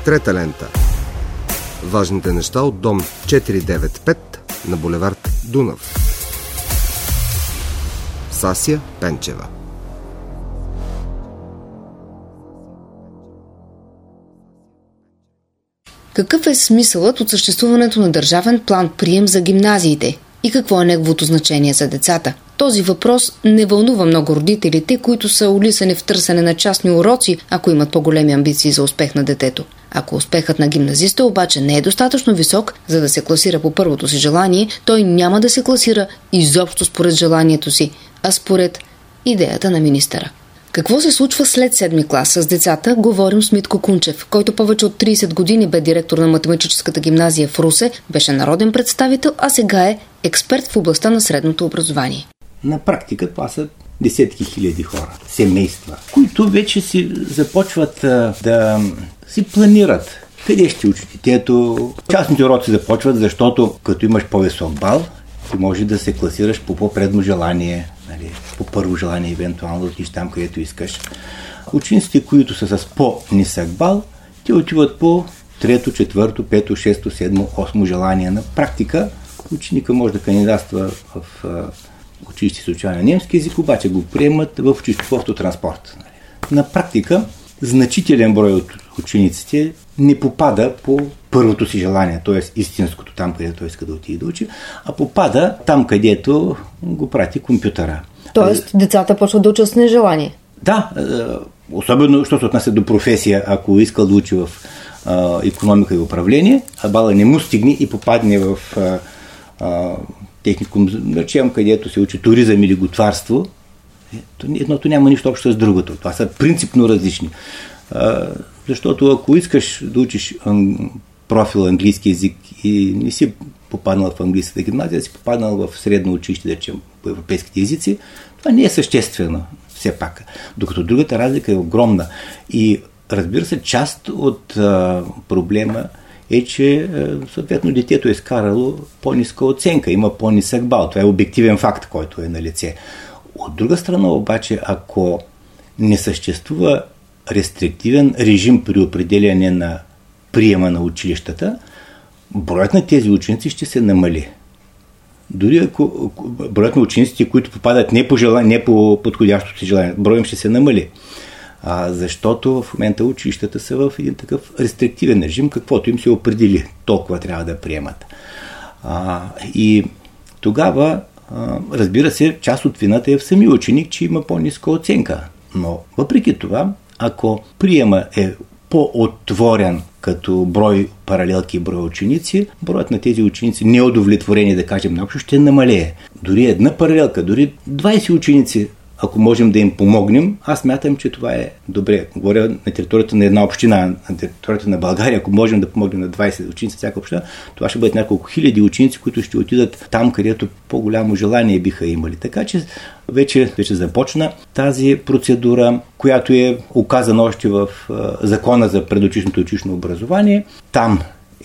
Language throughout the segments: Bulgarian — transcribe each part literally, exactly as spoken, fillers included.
Трета лента. Важните неща от дом четиристотин деветдесет и пет на булевард Дунав. Сася Пенчева. Какъв е смисълът от съществуването на държавен план-прием за гимназиите и какво е неговото значение за децата? Този въпрос не вълнува много родителите, които са улисани в търсене на частни уроци, ако имат по-големи амбиции за успех на детето. Ако успехът на гимназиста обаче не е достатъчно висок, за да се класира по първото си желание, той няма да се класира изобщо според желанието си, а според идеята на министъра. Какво се случва след седми клас с децата, говорим с Митко Кунчев, който повече от трийсет години бе директор на математическата гимназия в Русе, беше народен представител, а сега е експерт в областта на средното образование. На практика това са десетки хиляди хора, семейства, които вече си започват а, да си планират къде ще учи детето. Частните уроци започват, защото като имаш по-висок бал, ти може да се класираш по по-предно желание, нали, по първо желание, евентуално да отидеш там, където искаш. Учениците, които са с по-нисък бал, те отиват по трето, четвърто, пето, шесто, седмо, осмо желание. На практика ученика може да кандидатства в училище с учение на немски език, обаче го приемат в училище по автотранспорт. На практика значителен брой от учениците не попада по първото си желание, т.е. истинското, там където той иска да отиде да учи, а попада там, където го прати компютъра. Тоест децата почват да учат с нежелание? Да, особено, що се отнася до професия, ако искал да учи в а, икономика и управление, а бала не му стигне и попадне в а, а, техникум, речем, където се учи туризъм или готварство, едното няма нищо общо с другото. Това са принципно различни. А, защото ако искаш да учиш профил английски език и не си попаднал в английската гимназия, си попаднал в средно училище, да речем, по европейските езици, това не е съществено все пак. Докато другата разлика е огромна. И разбира се, част от а, проблема е, че а, съответно детето е скарало по-ниска оценка, има по-нисък бал. Това е обективен факт, който е на лице. От друга страна обаче, ако не съществува рестриктивен режим при определяне на приема на училищата, броят на тези ученици ще се намали. Дори ако броят на учениците, които попадат не по, желание, не по подходящото си желание, броят им ще се намали. А, защото в момента училищата са в един такъв рестриктивен режим, каквото им се определи, толкова трябва да приемат. А, и тогава, а, разбира се, част от вината е в самия ученик, че има по-ниска оценка. Но въпреки това, ако приема е по-отворен като брой паралелки и брой ученици, броят на тези ученици неудовлетворени, да кажем, наобщо ще намалее. Дори една паралелка, дори двайсет ученици, ако можем да им помогнем, аз смятам, че това е добре. Говоря на територията на една община, на територията на България, ако можем да помогнем на двайсет ученици всяка община, това ще бъдат няколко хиляди ученици, които ще отидат там, където по-голямо желание биха имали. Така че вече, вече започна тази процедура, която е указана още в Закона за предучилищното и училищно образование. Там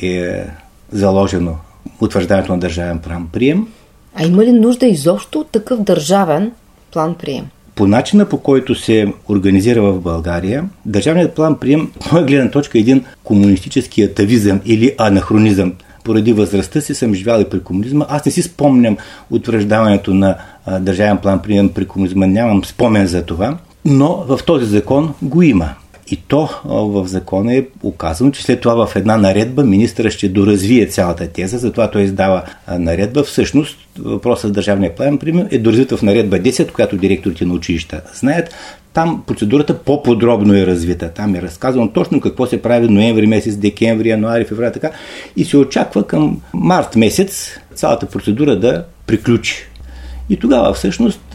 е заложено утвърждането на държавен план-прием. А има ли нужда изобщо от такъв държавен план-прием? По начина, по който се организира в България, държавният план-прием, от моя гледна точка, е един комунистически атавизъм или анахронизъм. Поради възрастта си съм живял и при комунизма. Аз не си спомням утвърждаването на а, държавен план-прием при комунизма. Нямам спомен за това, но в този закон го има. И то а, в закона е указано, че след това в една наредба министъра ще доразвие цялата теза, затова той издава а, наредба. Всъщност въпросът за държавния план-прием е доразвит в наредба десет, която директорите на училища знаят. Там процедурата по-подробно е развита. Там е разказано точно какво се прави ноември месец, декември, януари, февруари, така. И се очаква към март месец цялата процедура да приключи. И тогава всъщност,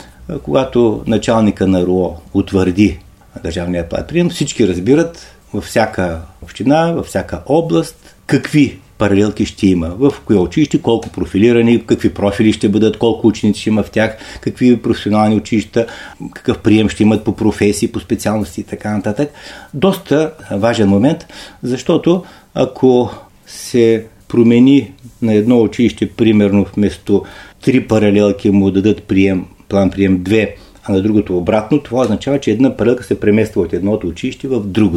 когато началника на РУО утвърди държавния план-прием, всички разбират във всяка община, във всяка област какви паралелки ще има, в кое училище, колко профилирани, какви профили ще бъдат, колко ученици ще има в тях, какви професионални училища, какъв прием ще имат по професии, по специалности и така нататък. Доста важен момент, защото ако се промени на едно училище, примерно вместо три паралелки му дадат прием, план-прием две, а на другото обратно, това означава, че една паралелка се премества от едното училище в другото.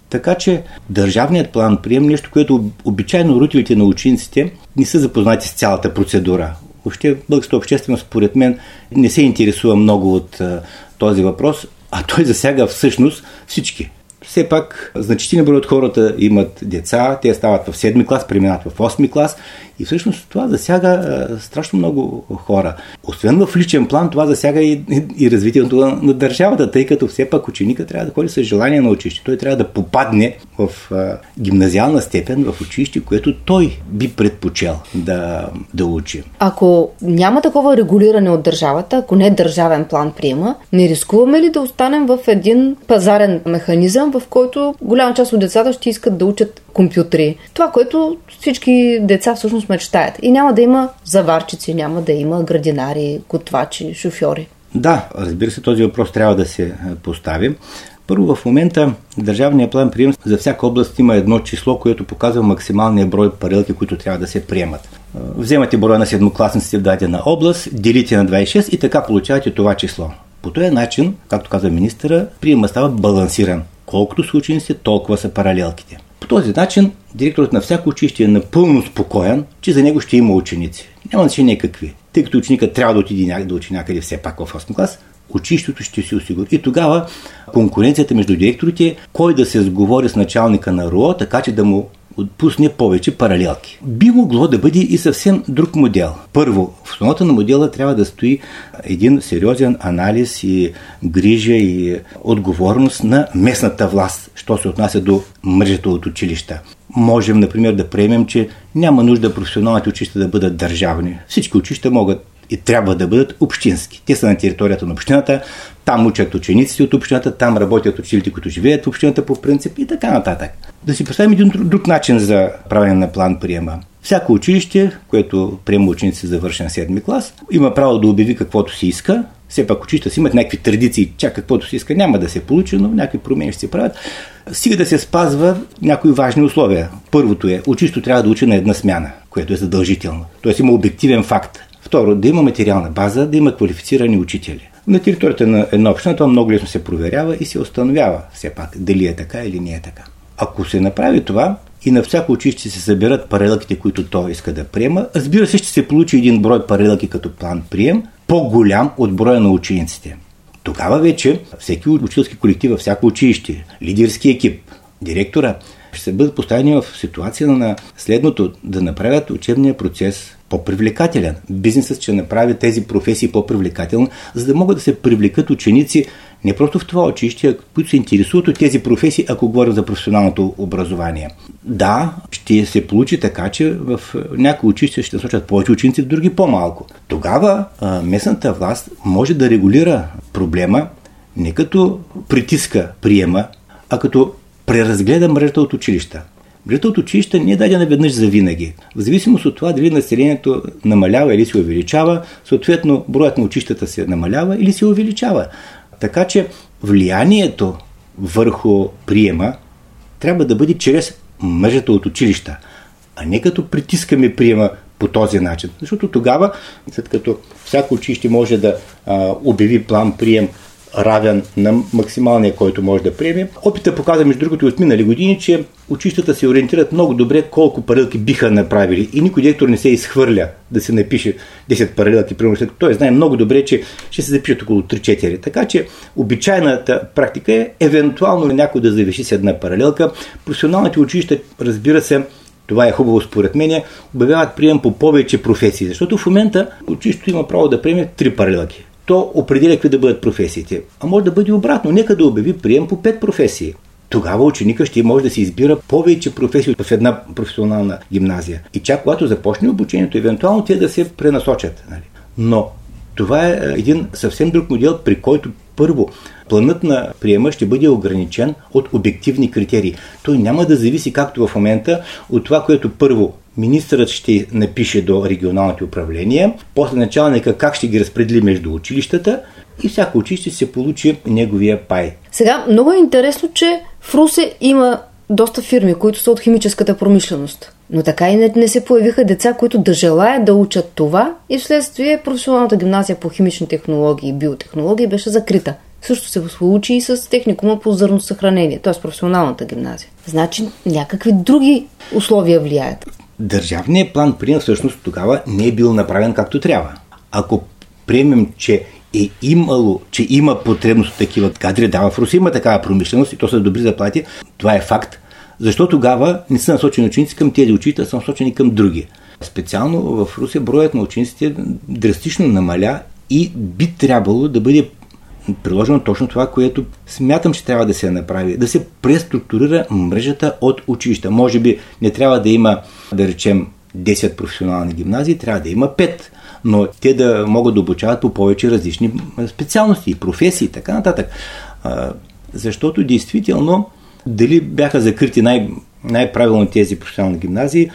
Така че държавният план прием, нещо, което обичайно родителите на учениците не са запознати с цялата процедура. Въобще българската общественост, според мен, не се интересува много от а, този въпрос, а той засяга всъщност всички. Все пак значителен брой от хората имат деца, те стават в седми клас, преминат в осми клас и всъщност това засяга а, страшно много хора. Освен в личен план, това засяга и, и, и развитието на, на държавата, тъй като все пак ученика трябва да ходи с желание на училище. Той трябва да попадне в а, гимназиална степен в училище, което той би предпочел да, да учи. Ако няма такова регулиране от държавата, ако не е държавен план приема, не рискуваме ли да останем в един пазарен механизъм, в който голяма част от децата ще искат да учат компютри? Това, което всички деца всъщност мечтаят. И няма да има заварчици, няма да има градинари, готвачи, шофьори. Да, разбира се, този въпрос трябва да се постави. Първо, в момента държавния план прием за всяка област има едно число, което показва максималния брой паралелки, които трябва да се приемат. Вземате броя на седмокласниците в дадена област, делите на двадесет и шест и така получавате това число. По този начин, както казва министъра, приема става балансиран. Колкото са учениците, толкова са паралелките. По този начин директорът на всяко училище е напълно спокоен, че за него ще има ученици. Няма значение какви. Тъй като ученикът трябва да отиде някъде, да учи някъде все пак в осми клас, училището ще си осигури. И тогава конкуренцията между директорите е кой да се сговори с началника на РУО, така че да му отпусне повече паралелки. Би могло да бъде и съвсем друг модел. Първо, в основата на модела трябва да стои един сериозен анализ и грижа и отговорност на местната власт, що се отнася до мрежата от училища. Можем, например, да приемем, че няма нужда професионалните училища да бъдат държавни. Всички училища могат и трябва да бъдат общински. Те са на територията на общината, там учат учениците от общината, там работят учителите, които живеят в общината по принцип и така нататък. Да си представим един друг начин за правене на план приема. Всяко училище, което приема ученици за завършен седми клас, има право да обяви каквото си иска. Все пак училищата си имат някакви традиции, чак каквото си иска няма да се получи, но някакви промени ще се правят. Стига да се спазва някои важни условия. Първото е, училището трябва да учи на една смяна, което е задължително. Тоест има обективен факт. Второ, да има материална база, да има квалифицирани учители. На територията на една община това много лесно се проверява и се установява все пак дали е така или не е така. Ако се направи това и на всяко училище се съберат паралелките, които той иска да приема, разбира се, ще се получи един брой паралелки като план прием, по-голям от броя на учениците. Тогава вече всеки учителски колектив, във всяко училище, лидерски екип, директора, ще се бъдат поставени в ситуация на следното, да направят учебния процес по-привлекателен. Бизнесът ще направи тези професии по-привлекателни, за да могат да се привлекат ученици не просто в това училище, които се интересуват от тези професии, ако говорим за професионалното образование. Да, ще се получи така, че в някои училища ще насочат повече ученици, в други по-малко. Тогава а, местната власт може да регулира проблема не като притиска приема, а като преразгледа мрежата от училища. Мрежата от училища не е дадена веднъж за винаги. В зависимост от това дали населението намалява или се увеличава, съответно броят на училищата се намалява или се увеличава. Така че влиянието върху приема трябва да бъде чрез мрежата от училища, а не като притискаме приема по този начин. Защото тогава, след като всяко училище може да а, обяви план прием равен на максималния, който може да приеме. Опитът показва, между другото, от минали години, че училищата се ориентират много добре колко паралелки биха направили и никой директор не се изхвърля да се напише десет паралелки. Той знае много добре, че ще се запишат около три-четири. Така че обичайната практика е евентуално някой да завиши с една паралелка. Професионалните училища, разбира се, това е хубаво според мен, обявяват прием по повече професии, защото в момента училището има право да приеме три паралелки. То определя какви да бъдат професиите. А може да бъде обратно. Нека да обяви прием по пет професии. Тогава ученика ще може да се избира повече професии в една професионална гимназия. И чак когато започне обучението, евентуално те да се пренасочат. Нали? Но това е един съвсем друг модел, при който първо планът на приема ще бъде ограничен от обективни критерии. Той няма да зависи, както в момента, от това, което първо министърът ще напише до регионалните управления, после началника как ще ги разпредели между училищата и всяко училище се получи неговия пай. Сега, много е интересно, че в Русе има доста фирми, които са от химическата промишленост. Но така и не, не се появиха деца, които да желаят да учат това и вследствие професионалната гимназия по химични технологии и биотехнологии беше закрита. Също се случи и с техникума по зърносъхранение, т.е. професионалната гимназия. Значи някакви други условия влияят. Държавният план прием всъщност тогава не е бил направен както трябва. Ако приемем, че е имало, че има потребност от такива кадри, да, в Русия има такава промишленост и то са добри заплати, това е факт. Защо тогава не са насочени ученици към тези учители, а са насочени към други? Специално в Русия броят на учениците драстично намаля и би трябвало да бъде приложено точно това, което смятам, че трябва да се направи. Да се преструктурира мрежата от училища. Може би не трябва да има, да речем, десет професионални гимназии, трябва да има пет, но те да могат да обучават по повече различни специалности, професии и така нататък. Защото действително дали бяха закрити най- най-правилно тези професионални гимназии,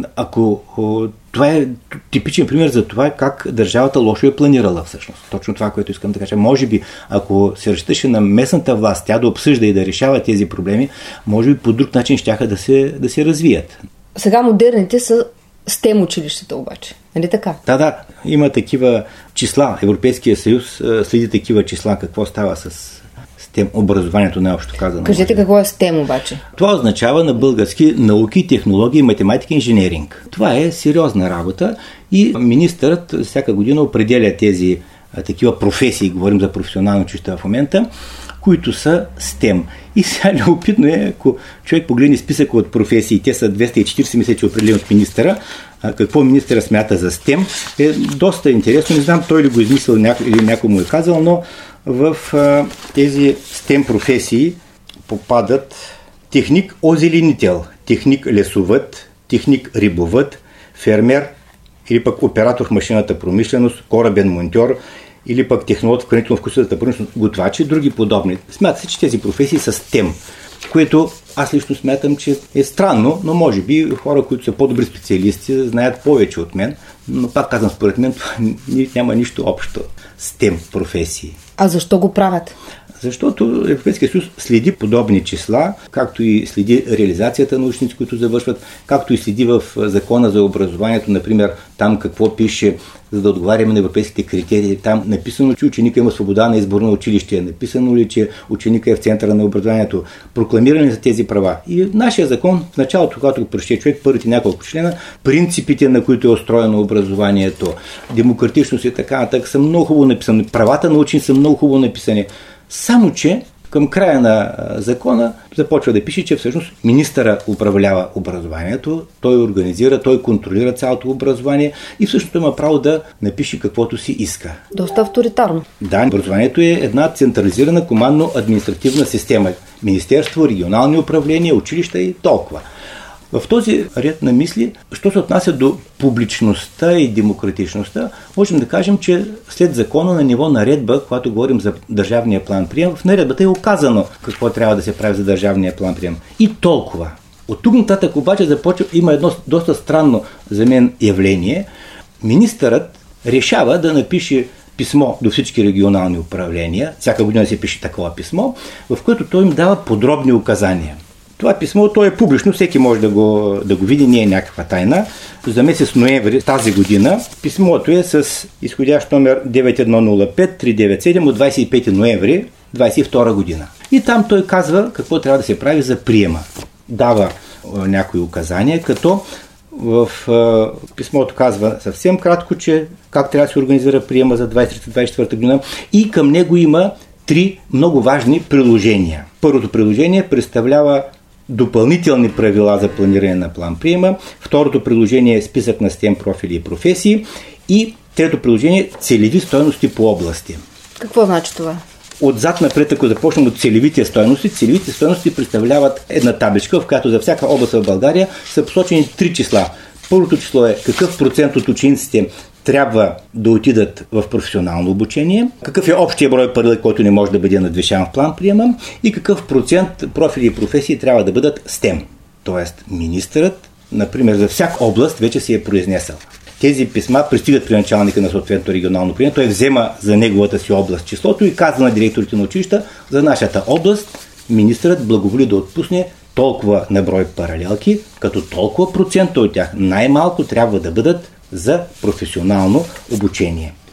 ако о, това е типичен пример за това как държавата лошо е планирала всъщност. Точно това, което искам да кажа. Може би, ако се разчиташе на местната власт, тя да обсъжда и да решава тези проблеми, може би по друг начин щяха да се, да се развият. Сега модерните са стем училищата обаче. Нали така? Да, да. Има такива числа. Европейския съюз следи такива числа. Какво става с STEM образованието, най-общо казано. Кажете какво е STEM обаче? Това означава на български науки, технологии, математика и инженеринг. Това е сериозна работа и министърът всяка година определя тези а, такива професии, говорим за професионални училища в момента, които са STEM. И сега любопитно е, ако човек погледне списъка от професии, те са двеста и четиридесет, мисля, че определен от министъра, а, какво министъра смята за STEM, е доста интересно. Не знам той ли го измислил няко, или някой му е казал, но в а, тези STEM професии попадат техник озеленител, техник лесовъд, техник рибовъд, фермер или пък оператор в машината промишленост, корабен монтьор или пък технолог в хранително-вкусовата промишленост, готвачи, други подобни. Смята се, че тези професии са STEM, което аз лично смятам, че е странно, но може би хора, които са по-добри специалисти, знаят повече от мен, но пак казвам, според мен това няма нищо общо с STEM професии. А защо го правят? Защото Европейския съюз следи подобни числа, както и следи реализацията на ученици, които завършват, както и следи в закона за образованието, например, там какво пише, за да отговаряме на европейските критерии. Там написано, че ученика има свобода на избор на училище, написано ли, че ученика е в центъра на образованието, прокламирани за тези права. И нашия закон, в началото, когато го прочете човек, първите няколко члена, принципите, на които е устроено образованието, демократичност и така нататък, са много хубаво написани. Правата на ученици са много хубаво написани. Само че към края на закона започва да пише, че всъщност министъра управлява образованието, той организира, той контролира цялото образование и всъщност има право да напише каквото си иска. Доста авторитарно. Да, образованието е една централизирана командно-административна система. Министерство, регионални управления, училища и толкова. В този ред на мисли, що се отнася до публичността и демократичността, можем да кажем, че след закона на ниво наредба, когато говорим за държавния план прием, в наредбата е оказано какво трябва да се прави за държавния план прием. И толкова. От тук нататък обаче започва, има едно доста странно за мен явление. Министърът решава да напише писмо до всички регионални управления, всяка година се пише такова писмо, в което той им дава подробни указания. Това писмо, то е публично, всеки може да го, да го види, не е някаква тайна. За месец ноември тази година писмото е с изходящ номер девет едно нула пет три девет седем от двадесет и пети ноември двадесет и втора година. И там той казва какво трябва да се прави за приема. Дава а, някои указания, като в а, писмото казва съвсем кратко, че как трябва да се организира приема за двадесет и трета двадесет и четвърта година и към него има три много важни приложения. Първото приложение представлява допълнителни правила за планиране на план приема. Второто приложение е списък на STEM профили и професии. И трето приложение е целеви стойности по области. Какво значи това? Отзад напред, ако започнем от целевите стойности, целевите стойности представляват една табличка, в която за всяка област в България са посочени три числа. Първото число е какъв процент от учениците трябва да отидат в професионално обучение, какъв е общия брой пари, който не може да бъде надвишен в план приема и какъв процент профили и професии трябва да бъдат STEM. Тоест, министърът, например, за всяка област вече се е произнесъл. Тези писма пристигат при началника на съответното регионално управление, той взема за неговата си област числото и казва на директорите на училища, за нашата област министърът благоволи да отпусне толкова на брой паралелки, като толкова процента от тях най-малко трябва да бъдат за професионално обучение.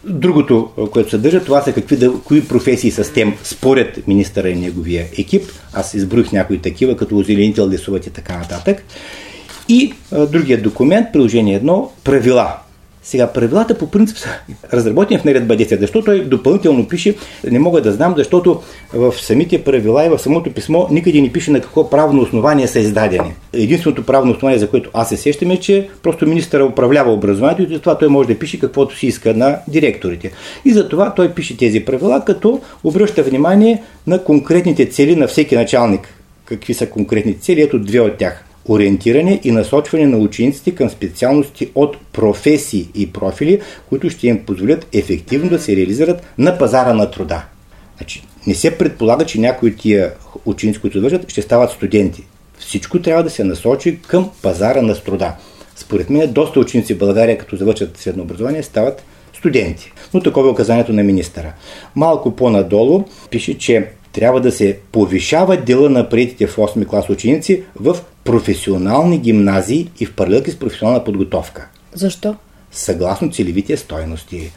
Другото, което съдържа, това са какви да, кои професии са с тем според министъра и неговия екип. Аз изброих някои такива, като озеленител, лесовът и така нататък. И а, другият документ, приложение едно, правила. Сега, правилата по принцип са разработени в наредба десет, защото той допълнително пише, не мога да знам, защото в самите правила и в самото писмо никъде не пише на какво правно основание са издадени. Единственото правно основание, за което аз се сещам, е, че просто министъра управлява образованието и затова той може да пише каквото си иска на директорите. И затова той пише тези правила, като обръща внимание на конкретните цели на всеки началник. Какви са конкретните цели? Ето две от тях. Ориентиране и насочване на учениците към специалности от професии и профили, които ще им позволят ефективно да се реализират на пазара на труда. Значи, не се предполага, че някои от тия ученици, които завършат, ще стават студенти. Всичко трябва да се насочи към пазара на труда. Според мен, доста ученици в България, като завършат средно образование, стават студенти. Но такова е указанието на министъра. Малко по-надолу пише, че трябва да се повишава дела на приетите в осми клас ученици в професионални гимназии и в паралелки с професионална подготовка. Защо? Съгласно целевите стойности.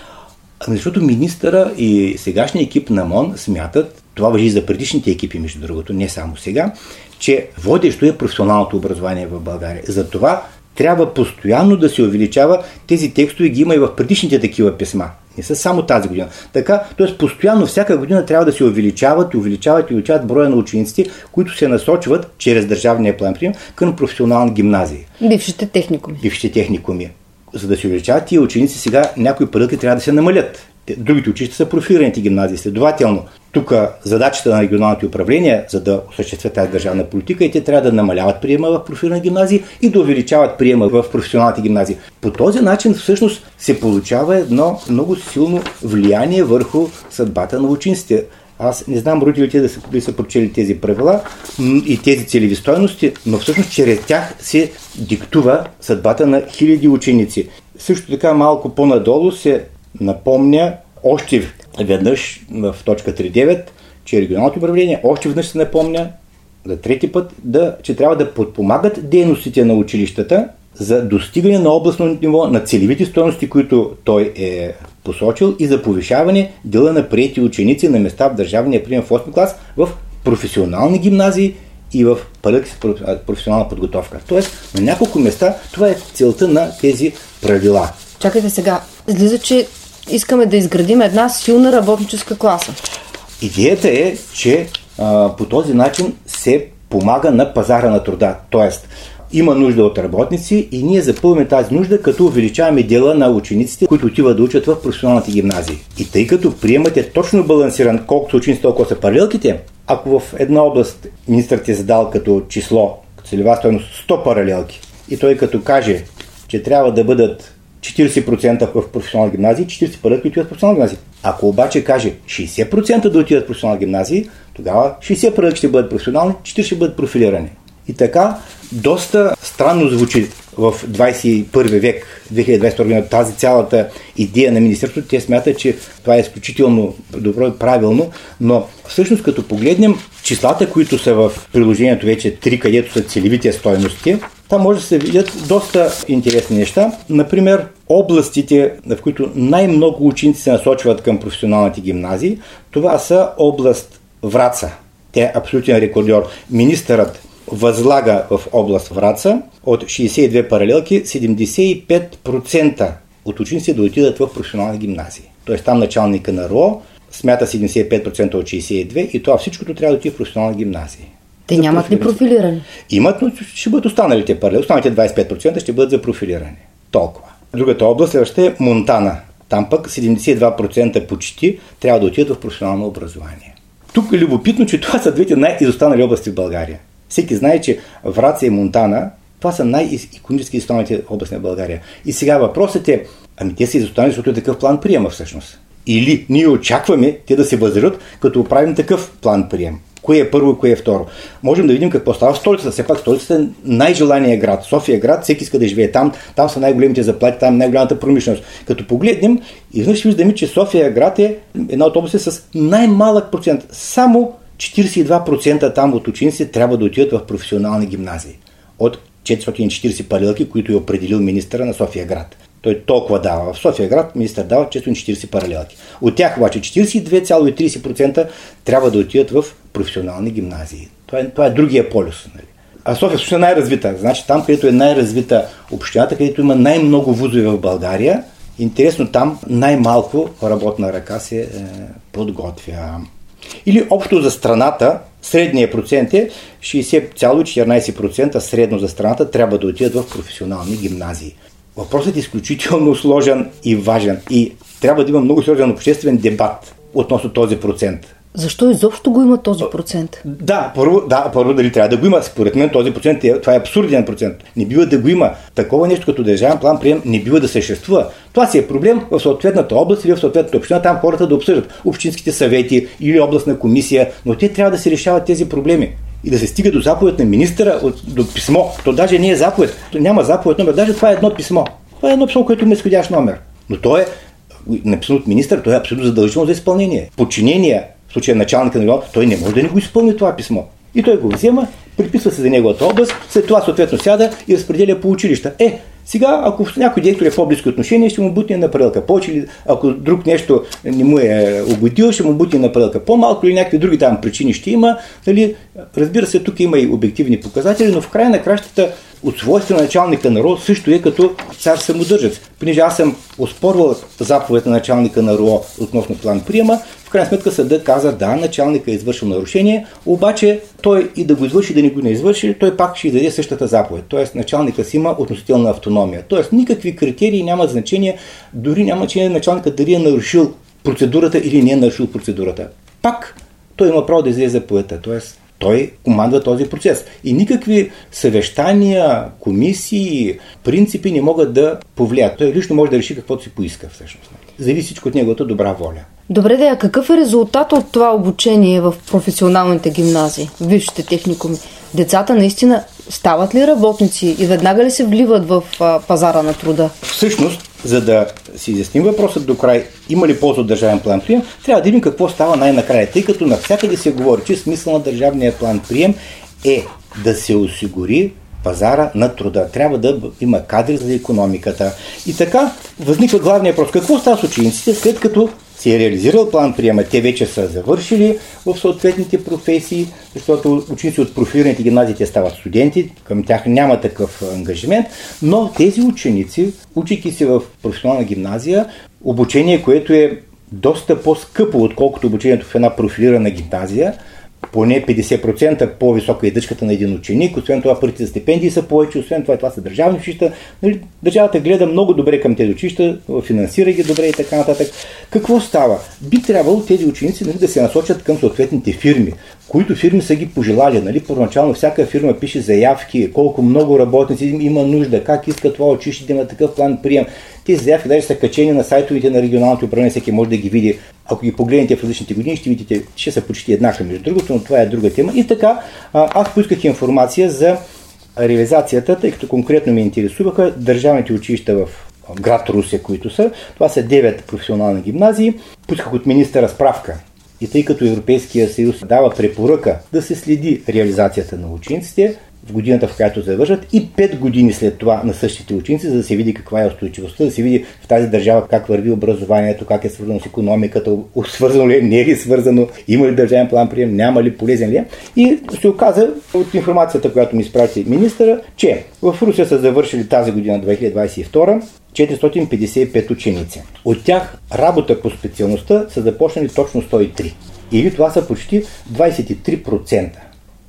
Защото министъра и сегашния екип на МОН смятат, това важи за предишните екипи, между другото, не само сега, че водещо е професионалното образование в България. Затова трябва постоянно да се увеличава. Тези текстове ги има и в предишните такива писма. Не са само тази година. Така, т.е. постоянно всяка година трябва да се увеличават и увеличават и увеличават броя на учениците, които се насочват чрез държавния план прием към професионални гимназии. Бившите техникуми. Бившите техникуми. За да се увеличават тия ученици, сега някои паралелки трябва да се намалят. Другите училища са профилираните гимназии. Следователно, тук задачата на регионалните управления, за да осъществят тази държавна политика, и те трябва да намаляват приема в профилирани гимназии и да увеличават приема в професионалните гимназии. По този начин всъщност се получава едно много силно влияние върху съдбата на учениците. Аз не знам родителите да са, да са прочели тези правила и тези целеви стойности, но всъщност чрез тях се диктува съдбата на хиляди ученици. Също така малко по-надолу се напомня още веднъж в точка три девет, че регионалното управление още веднъж се напомня за трети път, да, че трябва да подпомагат дейностите на училищата за достигане на областно ниво на целевите стойности, които той е посочил, и за повишаване дела на приети ученици на места в държавния прием в осми клас в професионални гимназии и в паралелки с професионална подготовка. Тоест, на няколко места това е целта на тези правила. Чакайте сега. Излиза, че искаме да изградим една силна работническа класа. Идеята е, че а, по този начин се помага на пазара на труда. Тоест, има нужда от работници и ние запълваме тази нужда, като увеличаваме дела на учениците, които отиват да учат в професионалните гимназии. И тъй като приемът е точно балансиран, колкото ученици, толкова са паралелките, ако в една област министърът е задал като число, като целева стойност сто паралелки, и той като каже, че трябва да бъдат четирийсет процента в професионални гимназии, четирийсет паралелки отиват в професионални гимназии. Ако обаче каже шейсет процента да отиват в професионални гимназии, тогава шейсет паралелки ще бъдат професионални, четирийсет ще бъдат профилирани. И така, доста странно звучи в двадесет и първи век, две хиляди двадесет и втора година, тази цялата идея на министерството. Те смятат, че това е изключително добро и правилно, но всъщност като погледнем числата, които са в приложението вече три, където са целевите стойности, там може да се видят доста интересни неща. Например, областите, в които най-много ученици се насочват към професионалните гимназии, това са област Враца. Те е абсолютен рекордьор. Министърът възлага в област Враца от шейсет и две паралелки седемдесет и пет процента от ученици да отидат в професионални гимназии. Тоест там началника на РО смята седемдесет и пет процента от шейсет и две и това всичкото трябва да отиде в професионални гимназии. Те нямат ли профилиране? Имат, но ще бъдат останалите паралели. Останалите двадесет и пет процента ще бъдат за профилиране. Толкова. Другата област, следващата е Монтана. Там пък седемдесет и два процента почти трябва да отидат в професионално образование. Тук е любопитно, че това са двете най-изостанали области в България. Всеки знае, че Враца и Монтана, това са най-икономически изостаналите области на България. И сега въпросът е, ами те са изостанали, защото е такъв план приема всъщност. Или ние очакваме те да се възродят, като правим такъв план прием. Кое е първо и кое е второ. Можем да видим какво става в столицата. Все пак столицата е най-желания град. София град, всеки иска да живее там. Там са най-големите заплати, там е най-голямата промишленост. Като погледнем, изведнъж виждаме, че София град е една от области с най-малък процент. Само четиридесет и два процента там от учениците трябва да отидат в професионални гимназии. От четиристотин и четиридесет паралелки, които е определил министъра на София град. Той толкова дава. В София град министър дава често четирийсет паралелки. От тях обаче четирийсет и две цяло и трийсет процента трябва да отидат в професионални гимназии. Това е, това е другия полюс. Нали? А София също е най-развита. Значи там, където е най-развита общината, където има най-много вузове в България, интересно там най-малко работна ръка се е, подготвя. Или общо за страната, средният процент е шейсет цяло и четиринайсет процента средно за страната трябва да отидат в професионални гимназии. Въпросът е изключително сложен и важен и трябва да има много сериозен обществен дебат относно този процент. Защо изобщо го има този процент? Да, първо, да, първо дали трябва да го има. Според мен този процент е, това е абсурден процент. Не бива да го има. Такова нещо като държавен план прием не бива да съществува. Това си е проблем в съответната област или в съответната община, там хората да обсъждат общинските съвети или областна комисия, но те трябва да се решават тези проблеми. И да се стига до заповед на министъра, до писмо. То даже не е заповед. То няма заповед номер. Даже това е едно писмо. Това е едно писмо, което има изходящ номер. Но то е написано от министър, то е абсолютно задължително за изпълнение. Подчинение, в случая началника на района, той не може да не го изпълни това писмо. И той го взема, приписва се за неговата област, след това съответно сяда и разпределя по училища. Е, сега, ако някой директор е по-близко отношение, ще му бутне на паралелка повече, или ако друг нещо не му е угодил, ще му бутне на паралелка по-малко, или някакви други там причини ще има. Нали? Разбира се, тук има и обективни показатели, но в края на кращата от свойство на началника на РО също е като цар самодържец. Понеже аз съм оспорвал заповед на началника на РО относно план приема, в крайна сметка съдът каза, да, началника е извършил нарушение, обаче той и да го извърши, да не го не извърши, той пак ще издаде същата заповед. Тоест началника си има относителна автономия. Тоест никакви критерии нямат значение, дори няма значение началника дали е нарушил процедурата или не е нарушил процедурата. Пак той има право да издаде заповедта. Тоест той командва този процес. И никакви съвещания, комисии, принципи не могат да повлият. Той лично може да реши каквото си поиска всъщност. Зависи всичко от неговата добра воля. Добре, да, какъв е резултат от това обучение в професионалните гимназии, в висшите техникуми? Децата наистина стават ли работници и веднага ли се вливат в а, пазара на труда? Всъщност, за да си изясним въпросът до край, има ли полза от държавен план прием, трябва да видим какво става най-накрая, тъй като навсякъде се говори, че смисъл на държавния план прием е да се осигури пазара на труда. Трябва да има кадри за икономиката. И така възниква главният въпрос. Какво става с учениците, след като се е реализирал план приема? Те вече са завършили в съответните професии, защото ученици от профилираните гимназии те стават студенти, към тях няма такъв ангажимент, но тези ученици, учейки се в професионална гимназия, обучение, което е доста по-скъпо, отколкото обучението в една профилирана гимназия, поне петдесет процента по-висока е дъчката на един ученик, освен това парите за стипендии са повече, освен това това са държавни училища. Държавата гледа много добре към тези училища, финансира ги добре и така нататък. Какво става? Би трябвало тези ученици, нали, да се насочат към съответните фирми, които фирми са ги пожелали. Нали? Първоначално всяка фирма пише заявки, колко много работници има нужда, как иска това училище да има такъв план прием. Тези заявки даже са качени на сайтовете на регионалните управления, всеки може да ги види. Ако ги погледнете в различните години, ще видите, че са почти еднакви между другото, но това е друга тема. И така, аз поисках информация за реализацията, тъй като конкретно ме интересуваха държавните училища в град Русе, които са. Това са девет професионални гимназии. Поисках от министъра справка. И тъй като Европейския съюз дава препоръка да се следи реализацията на учениците в годината, в която завършат, и пет години след това на същите ученици, за да се види каква е устойчивостта, да се види в тази държава как върви образованието, как е свързано с икономиката, свързано ли е, не е ли свързано, има ли държавен план прием, няма ли, полезен ли е. И се оказа от информацията, която ми изпрати министъра, че в Русия са завършили тази година, две хиляди двадесет и втора, четиристотин петдесет и пет ученици. От тях работа по специалността са започнали точно сто и три. Или това са почти двадесет и три процента.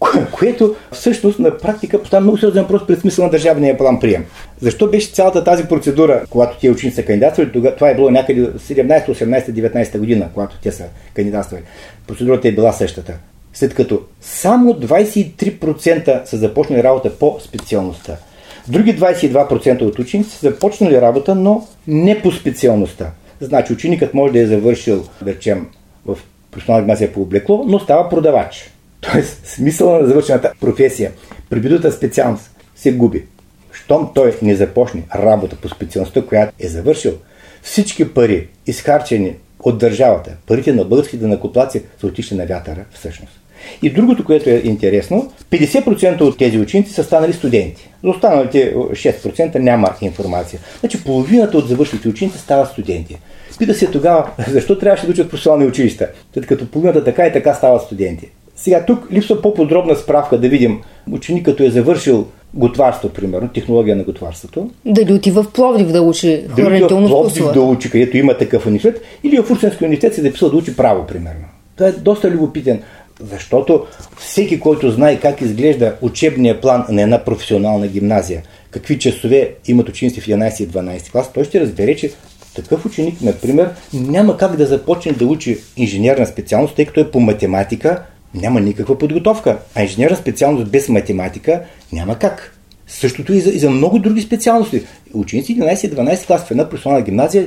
Което всъщност на практика поставя много сериозен въпрос пред смисъл на държавния план прием. Защо беше цялата тази процедура, когато тия ученици са кандидатствали? Това е било някъде седемнадесета, осемнадесета, деветнадесета година, когато те са кандидатствали. Процедурата е била същата. След като само двадесет и три процента са започнали работа по специалността. Други двадесет и два процента от ученици са започнали работа, но не по специалността. Значи ученикът може да е завършил, да речем, в професионална гимназия по облекло, но става продавач. Тоест, смисъла на завършената професия, придобитата специалност се губи. Щом той не започне работа по специалността, която е завършил, всички пари, изхарчени от държавата. Парите на българските данъкоплатци са отишли на вятъра всъщност. И другото, което е интересно, петдесет процента от тези ученици са станали студенти. За останалите шест процента няма информация. Значи половината от завършилите ученици стават студенти. Пита се тогава, защо трябваше да учат в професионални училища, след като половината така и така стават студенти. Сега тук липсва по-подробна справка да видим ученик, като е завършил готварство, примерно, технология на готварството. Дали отива в Пловдив да учи хранително изкуство. Пловдив да учи, където има такъв университет, или в Русенския университет се записал да учи право, примерно. Това е доста любопитен, защото всеки, който знае как изглежда учебния план на една професионална гимназия, какви часове имат ученици в единайсети и дванайсети клас, той ще разбере, че такъв ученик, например, няма как да започне да учи инженерна специалност, тъй като е по математика, няма никаква подготовка. А инженерна специалност без математика няма как. Същото и за, и за много други специалности. Ученици единайсети и дванайсети клас в една професионална гимназия,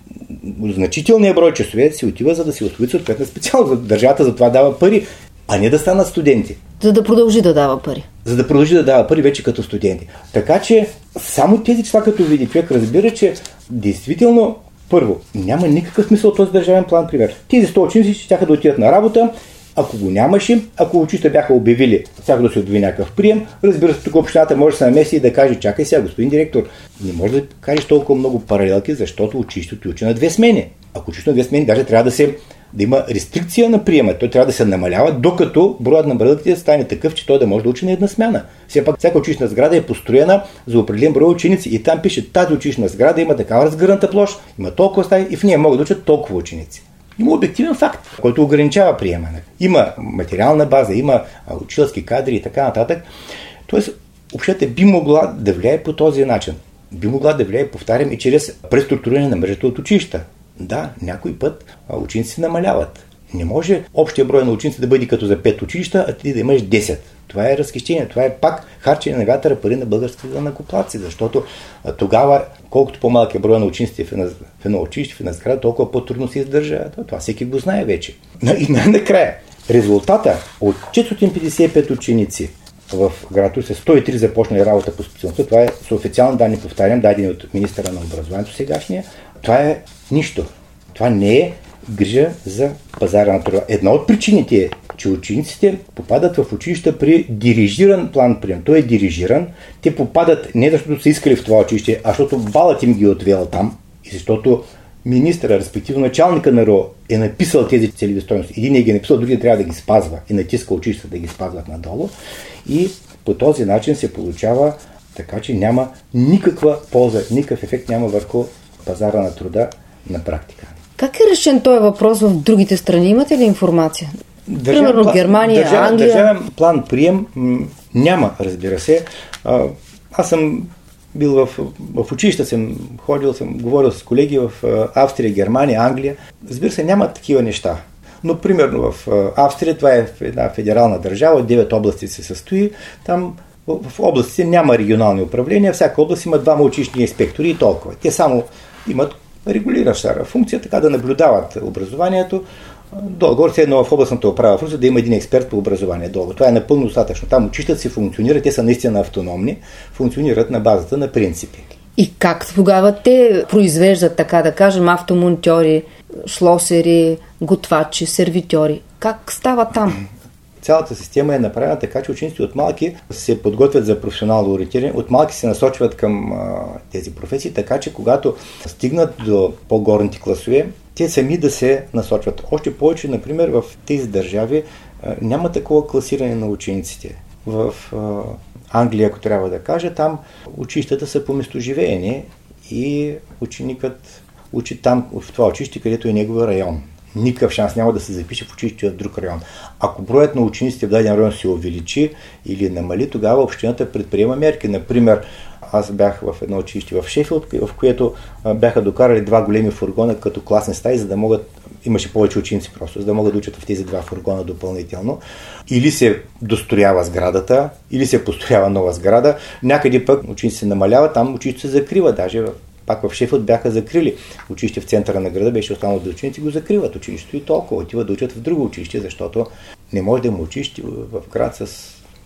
значителният брой часове се отива, за да се освои съответна специалност. Държавата за това дава пари, а не да станат студенти. За да продължи да дава пари. За да продължи да дава пари вече като студенти. Така че само тези числа, като види човек, разбира, че действително, първо, няма никакъв смисъл този държавен план, пример. Тези сто ученици ще да отидат на работа. Ако го нямаше, ако учителите бяха обявили, всяко да се обяви някакъв прием, разбира се, тук общината може да се намеси и да каже: чакай сега, господин директор, не може да кажеш толкова много паралелки, защото училището учи на две смени. Ако учиш на две смени, даже трябва да, се, да има рестрикция на приема. Той трябва да се намалява, докато броят на паралелките стане такъв, че той да може да учи на една смяна. Все пак всяка училищна сграда е построена за определен брой ученици и там пише: тази училищна сграда има такава разгърната площ, има толкова стаи и в нея могат да учат толкова ученици. Има обективен факт, който ограничава приемане. Има материална база, има учителски кадри и така нататък. Тоест, общата би могла да влияе по този начин. Би могла да влияе, повтарям, и чрез преструктуриране на мрежата от училища. Да, някой път ученици намаляват. Не може общия брой на ученици да бъде като за пет училища, а ти да имаш десет. Това е разхищение, това е пак харчене на вятъра пари на българските данъкоплатци, защото тогава, колкото по-малък е броя на учениците в едно училище, в една сграда, толкова по-трудно се издържа. Това всеки го знае вече. И най-накрая, резултата от четиристотин петдесет и пет ученици в град Русе, сто и три започнали работа по специалността, това е с официални данни, повтарям, дадени от министъра на образованието сегашния, това е нищо. Това не е грижа за пазара на труда. Една от причините е, че учениците попадат в училища при дирижиран план прием. Той е дирижиран. Те попадат не защото са искали в това училище, а защото балът им ги е отвел там и защото министъра, респективно началника на РО, е написал тези целеви стойности. Един е ги е написал, другия трябва да ги спазва и натиска училищата да ги спазват надолу. И по този начин се получава така, че няма никаква полза, никакъв ефект няма върху пазара на труда на практика. Как е решен този въпрос в другите страни? Имате ли информация? Държавен Примерно план, Германия, държавен, Англия? Държавен план прием м- няма, разбира се. А, аз съм бил в, в училище, съм ходил, съм говорил с колеги в Австрия, Германия, Англия. Разбира се, няма такива неща. Но, примерно, в Австрия, това е една федерална държава, девет области се състои. Там в, в областите няма регионални управления, всяка област има двама училищни инспектори и толкова. Те само имат регулираща функция, така да наблюдават образованието. Долу-горе се едно в областната управа в Русе да има един експерт по образование. Долу. Това е напълно достатъчно. Там училищата си функционират, те са наистина автономни, функционират на базата на принципи. И как тогава те произвеждат, така да кажем, автомонтьори, шлосери, готвачи, сервитьори? Как става там? Цялата система е направена така, че учениците от малки се подготвят за професионално ориентиране, от малки се насочват към а, тези професии, така че когато стигнат до по-горните класове, те сами да се насочват. Още повече, например, в тези държави а, няма такова класиране на учениците. В а, Англия, ако трябва да кажа, там училищата са по местоживеене и ученикът учи там, в това училище, където е неговия район. Никакъв шанс няма да се запише в училище в друг район. Ако броят на учениците в даден район се увеличи или намали, тогава общината предприема мерки. Например, аз бях в едно училище в Шефилд, в което бяха докарали два големи фургона като класни стаи, за да могат, имаше повече ученици просто, за да могат да учат в тези два фургона допълнително. Или се достроява сградата, или се построява нова сграда. Някъде пък ученици се намаляват, там училището се закрива, даже пак в Шефилд бяха закрили. Училище в центъра на града беше останало да ученици, го закриват училището и толкова. Отиват да учат в друго училище, защото не може да има училище в град с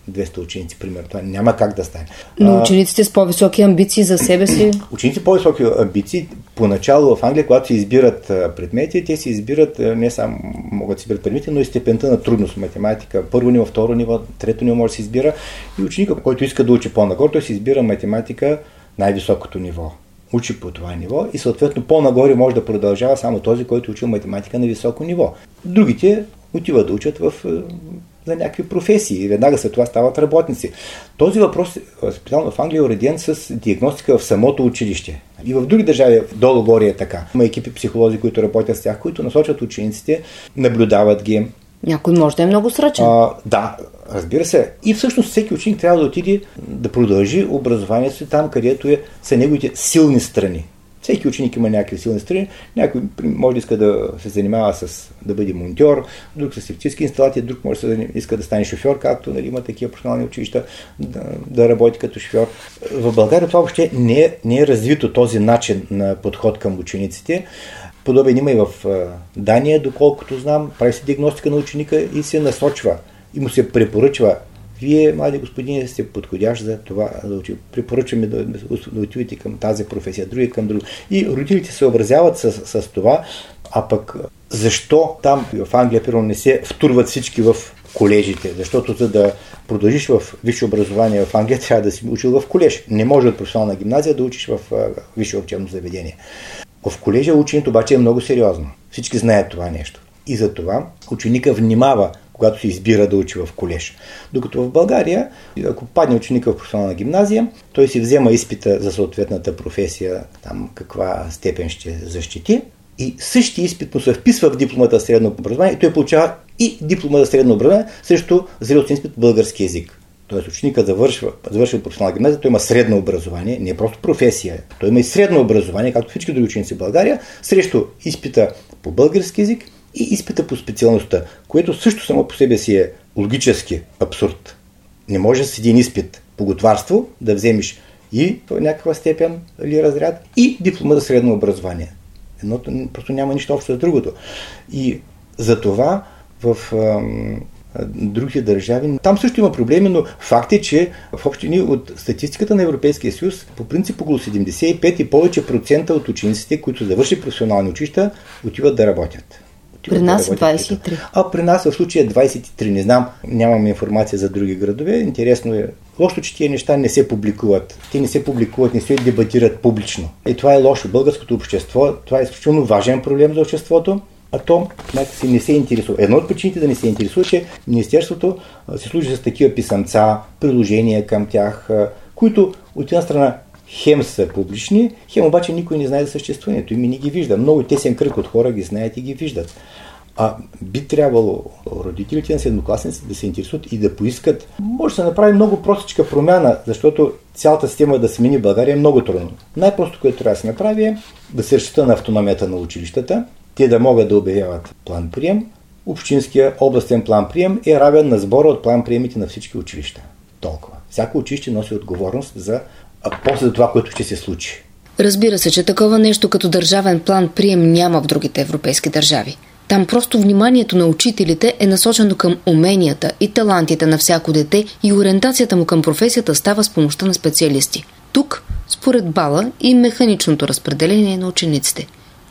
двеста ученици, примерно. Това няма как да стане. Но учениците с по-високи амбиции за себе си? Ученици с по-високи амбиции, поначало в Англия, когато се избират предмети, те се избират не само могат да се избират предмети, но и степента на трудност. Математика, първо ниво, второ ниво, трето ниво може да се избира. И ученика, който иска да учи по-нагоре, той се избира математика най-високото ниво. Учи по това ниво и съответно по-нагоре може да продължава само този, който учил математика на високо ниво. Другите отиват да учат в, за някакви професии и веднага след това стават работници. Този въпрос, специално в Англия, е уреден с диагностика в самото училище. И в други държави долу-горе е така. Има екипи психолози, които работят с тях, които насочат учениците, наблюдават ги. Някой може да е много сръчен. А, да, разбира се. И всъщност всеки ученик трябва да отиде да продължи образованието си там, където е, са неговите силни страни. Всеки ученик има някакви силни страни. Някой може да иска да се занимава с да бъде монтьор, друг с електрически инсталации, друг може да иска да стане шофьор, както нали, има такива професионални училища, да, да работи като шофьор. В България това въобще не е, не е развито този начин на подход към учениците. Подобен има и в Дания, доколкото знам, прави се диагностика на ученика и се насочва и му се препоръчва. Вие, млади господини, сте подходящ за това да учи. Препоръчваме да, да отидете към тази професия, други към друга. И родителите се образяват с, с това, а пък защо там в Англия, примерно, не се втурват всички в колежите? Защото за да продължиш в висше образование в Англия, трябва да си учил в колеж. Не може от професионална гимназия да учиш в висше учебно заведение. В колежа ученето обаче е много сериозно. Всички знаят това нещо. И за това ученика внимава, когато се избира да учи в колеж. Докато в България, ако падне ученика в професионална гимназия, той си взема изпита за съответната професия, там каква степен ще защити, и същия изпит му се вписва в дипломата за средно образование и той получава и диплома за средно образование срещу зрелостен изпит български език. Тоест ученикът завършва, завършва професионална гимназия, той има средно образование, не е просто професия. Той има и средно образование, както всички други ученици в България, срещу изпита по български език и изпита по специалността, което също само по себе си е логически абсурд. Не може с един изпит по готварство да вземеш и в някаква степен или разряд и диплома за средно образование. Едното просто няма нищо общо с другото. И за това в ам, другите държави там също има проблеми, но факт е, че в общини от статистиката на Европейския съюз по принцип около седемдесет и пет и повече процента от учениците, които завърши професионални училища, отиват да работят. При нас да двадесет и три. А при нас в случая двадесет и три. Не знам, нямам информация за други градове. Интересно е. Лошо, че тия неща не се публикуват. Те не се публикуват, не се дебатират публично. И това е лошо. Българското общество, това е изключително важен проблем за обществото, а то някакси не се интересува. Едно от причините да не се интересува, че Министерството се служи с такива писанца, приложения към тях, които от една страна хем са публични, хем обаче никой не знае за съществуването им и не ги вижда. Много тесен кръг от хора ги знаят и ги виждат. А би трябвало родителите на седмокласници да се интересуват и да поискат. Може да се направи много простичка промяна, защото цялата система да се мини в България е много трудно. Най-просто, което трябва да се направи е да се разчита на автономията на училищата, те да могат да обявяват план-прием. Общинския областен план-прием е равен на сбора от план-приемите на всички училища. Толкова. Всяко училище носи отговорност за а после за това, което ще се случи. Разбира се, че такова нещо като държавен план-прием няма в другите европейски държави. Там просто вниманието на учителите е насочено към уменията и талантите на всяко дете и ориентацията му към професията става с помощта на специалисти. Тук, според бала и механичното разпределение на учениците.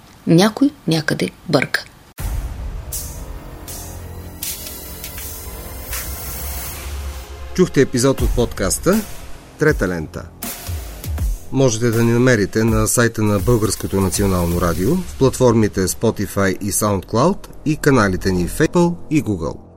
Някой някъде бърка. Чухте епизод от подкаста Трета лента. Можете да ни намерите на сайта на Българското национално радио, в платформите Spotify и SoundCloud и каналите ни в Apple и Google.